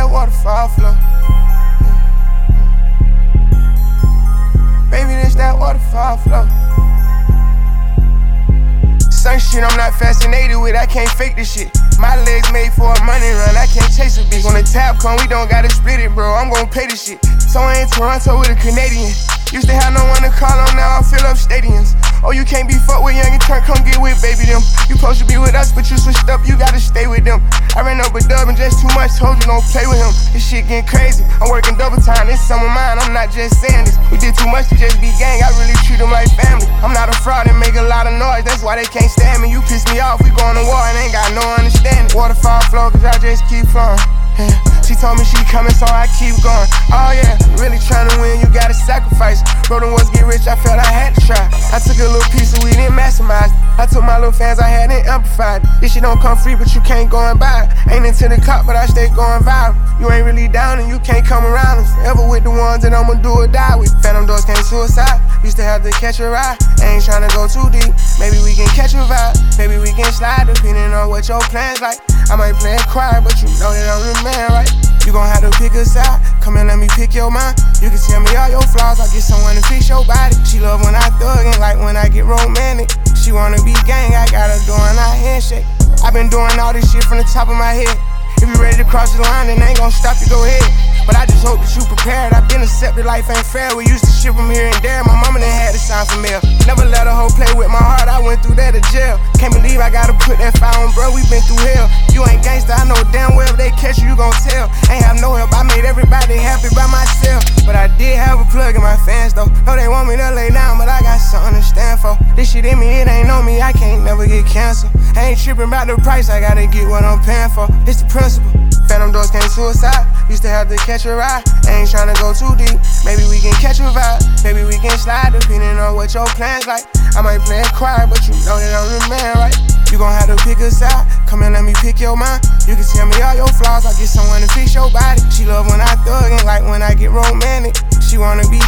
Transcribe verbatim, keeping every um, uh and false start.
that waterfall flow. Baby, this that waterfall flow. Some shit I'm not fascinated with, I can't fake this shit. My legs made for a money run, I can't chase a bitch. When the tab come, we don't gotta split it, bro, I'm gon' pay this shit. So I in Toronto with a Canadian. Used to have no one to call on, now I fill up stadiums. Oh, you can't be fucked with young and turn, come get with baby them. You supposed to be with us, but you switched up, you gotta stay with them. I ran up a dub and just too much, told you don't play with him. This shit getting crazy, I'm working double time, this some of mine, I'm not just saying this. We did too much to just be gang, I really treat them like family. I'm not a fraud and make a lot of noise, that's why they can't stand me. You piss me off, we going to war and ain't got no understanding. Waterfall flow, cause I just keep flowing. Yeah. She told me she coming, so I keep going. Oh yeah, really tryna win, you gotta sacrifice. Bro, them was get rich, I felt I had to try. I took a little piece of weed and maximized. I took my little fans I had and amplified. This shit don't come free, but you can't go and buy it. Ain't into the cup, but I stay going viral. You ain't really down and you can't come around. I'm forever with the ones that I'ma do or die with. Phantom doors can't suicide. Used to have to catch a ride. Ain't tryna go too deep. Maybe we can catch a vibe. Maybe we can slide depending on what your plans like. I might play it quiet, but you know that I'm the man, right? You gon' have to pick a side. Come and let me pick your mind. You can tell me all your flaws. I'll get someone to fix your body. She love when I thug and like when I get romantic. She wanna be gang, I got her doing our handshake. I been doing all this shit from the top of my head. If you ready to cross the line, then I ain't gon' stop you, go ahead. But I just hope that you prepared. I been accepted, life ain't fair. We used to ship from here and there. My mama done had to sign for mail. Never let a hoe play with my heart, I went through that to jail. Can't believe I gotta put that fire on, bro, we been through hell. You ain't gangsta, I know damn well if they catch you, you gon' tell. Ain't have no help, I made everybody happy by myself. But I did have a plug in my fans though. Know they want me to lay down, but I got something to stand for. This shit in me, it ain't on me, I can't never get canceled. I ain't tripping about the price, I gotta get what I'm paying for. It's the principle. Phantom doors can't suicide. Used to have to catch a ride. Ain't tryna go too deep. Maybe we can catch a vibe. Maybe we can slide depending on what your plans like. I might play it quiet, but you know that I'm the man, right? You gon' have to pick a side. Come and let me pick your mind. You can tell me all your flaws. I'll get someone to fix your body. She love when I thug and like when I get romantic. She wanna be